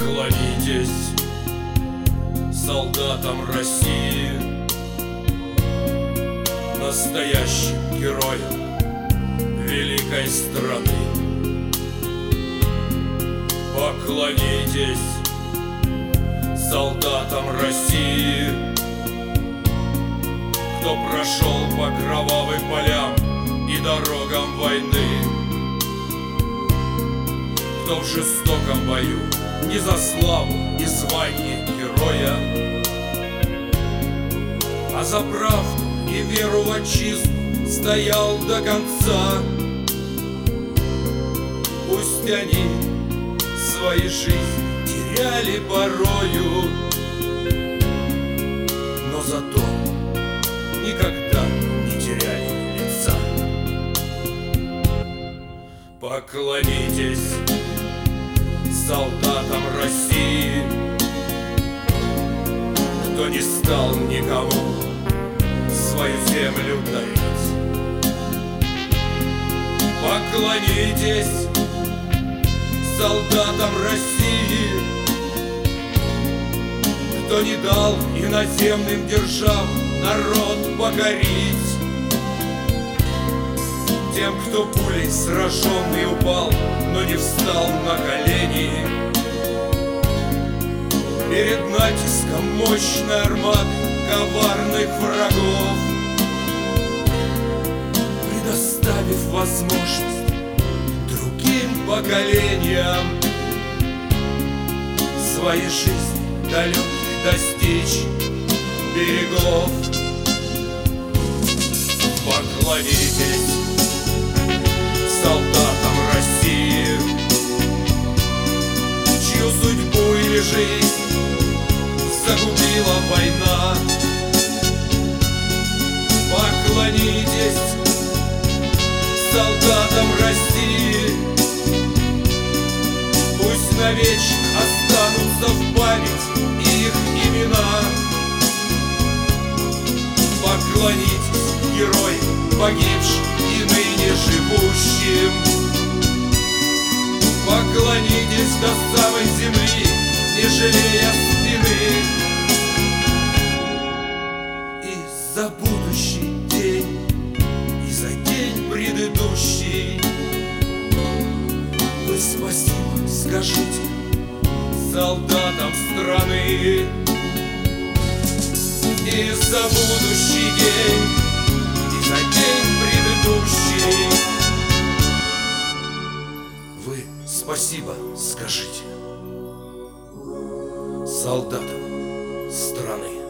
Поклонитесь солдатам России, настоящим героям великой страны. Поклонитесь солдатам России, кто прошел по кровавым полям и дорогам войны, кто в жестоком бою не за славу и звание героя, а за правду и веру в отчизну стоял до конца. Пусть они свои жизни теряли порою, но зато никогда не теряли лица. Поклонитесь солдатам России, кто не стал никому свою землю дарить. Поклонитесь солдатам России, кто не дал иноземным державам народ покорить. Тем, кто пулей сраженный упал, но не встал на колени перед натиском мощной армады коварных врагов, предоставив возможность другим поколениям своей жизни далеких достичь берегов. Поклонитесь солдатам России, чью судьбу или жизнь загубила война. Поклонитесь солдатам России, пусть навечно останутся в память их имена. Поклонитесь героям, погибшим и ныне живущим. Поклонитесь до самой земли, не жалея спины. И за будущий день, и за день предыдущий вы спасибо скажите солдатам страны. И за будущий день, и за день предыдущий вы спасибо скажите солдатам страны.